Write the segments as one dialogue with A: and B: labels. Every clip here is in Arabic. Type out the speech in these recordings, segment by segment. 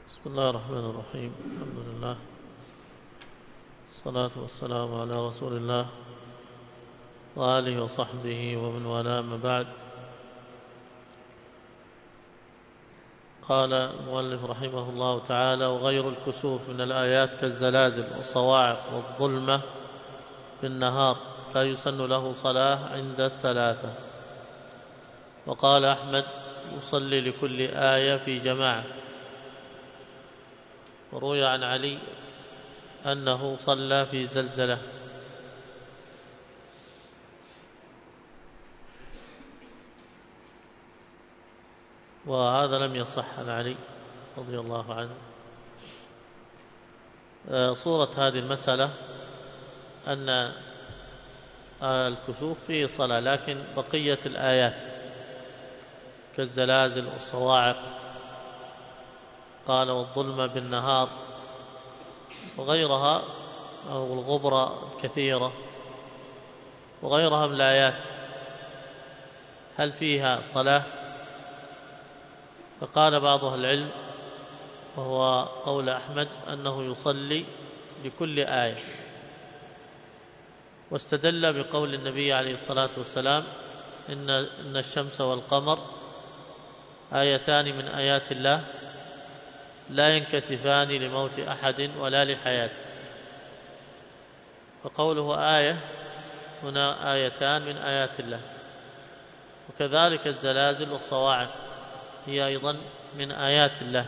A: بسم الله الرحمن الرحيم. الحمد لله، الصلاة والسلام على رسول الله وآله وصحبه ومن والاه، أما بعد. قال المؤلف رحمه الله تعالى: وغير الكسوف من الآيات كالزلازل والصواعق والظلمة بالنهار لا يسن له صلاة عند الثلاثة. وقال أحمد: يصلي لكل آية في جماعة. وروي عن علي أنه صلى في زلزلة. وهذا لم يصح عن علي رضي الله عنه. صورة هذه المسألة أن الكسوف فيه صلاة، لكن بقية الآيات كالزلازل والصواعق قال والظلمة بالنهار وغيرها، أو الغبرة الكثيرة وغيرها من الآيات، هل فيها صلاة؟ فقال بعض أهل العلم، وهو قول أحمد، أنه يصلي لكل آية، واستدل بقول النبي عليه الصلاة والسلام: إن الشمس والقمر آيتان من آيات الله لا ينكسفان لموت أحد ولا لحياته. فقوله آية هنا آيتان من آيات الله. وكذلك الزلازل والصواعق هي أيضا من آيات الله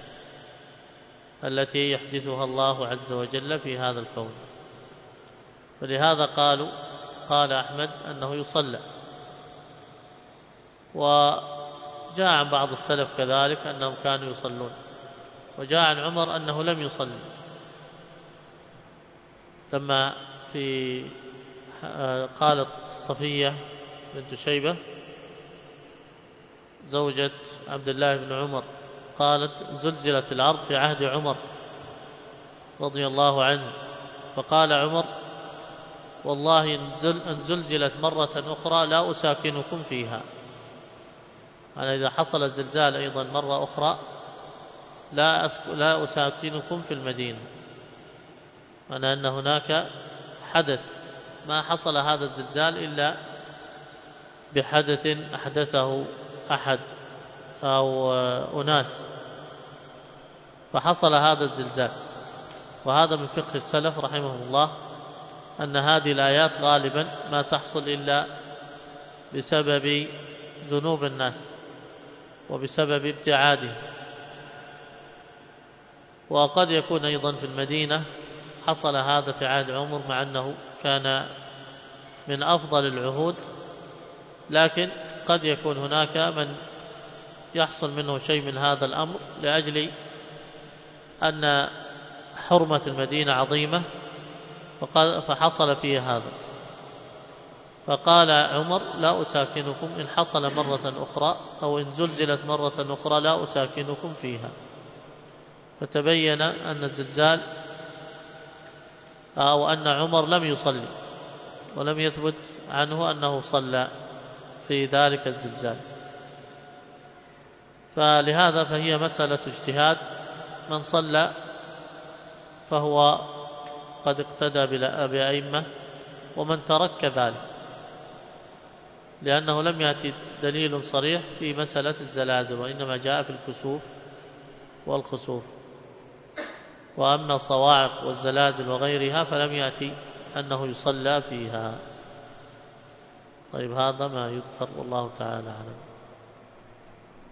A: التي يحدثها الله عز وجل في هذا الكون. ولهذا قال أحمد أنه يصلى. وجاء عن بعض السلف كذلك أنهم كانوا يصلون. وجاء عن عمر أنه لم يصلي لما قالت صفية بنت شيبة زوجة عبد الله بن عمر، قالت: زلزلت الأرض في عهد عمر رضي الله عنه، فقال عمر: والله إن زلزلت مرة أخرى لا أساكنكم فيها. يعني إذا حصل الزلزال أيضا مرة أخرى لا أساكنكم في المدينة، معنى أن هناك حدث ما حصل هذا الزلزال إلا بحدث أحدثه أحد أو أناس، فحصل هذا الزلزال. وهذا من فقه السلف رحمه الله، أن هذه الآيات غالبا ما تحصل إلا بسبب ذنوب الناس وبسبب ابتعادهم. وقد يكون أيضا في المدينة حصل هذا في عهد عمر، مع أنه كان من أفضل العهود، لكن قد يكون هناك من يحصل منه شيء من هذا الأمر لأجل أن حرمة المدينة عظيمة، فحصل فيه هذا. فقال عمر: لا أساكنكم إن حصل مرة أخرى، أو إن زلزلت مرة أخرى لا أساكنكم فيها. فتبين أن الزلزال، أو أن عمر لم يصلي، ولم يثبت عنه أنه صلى في ذلك الزلزال. فلهذا فهي مسألة اجتهاد، من صلى فهو قد اقتدى بأئمة، ومن ترك كذلك، لأنه لم يأتي دليل صريح في مسألة الزلازل، وإنما جاء في الكسوف والخسوف. وأما الصواعق والزلازل وغيرها فلم يأتي أنه يصلى فيها. طيب، هذا ما يذكر، والله تعالى أعلم.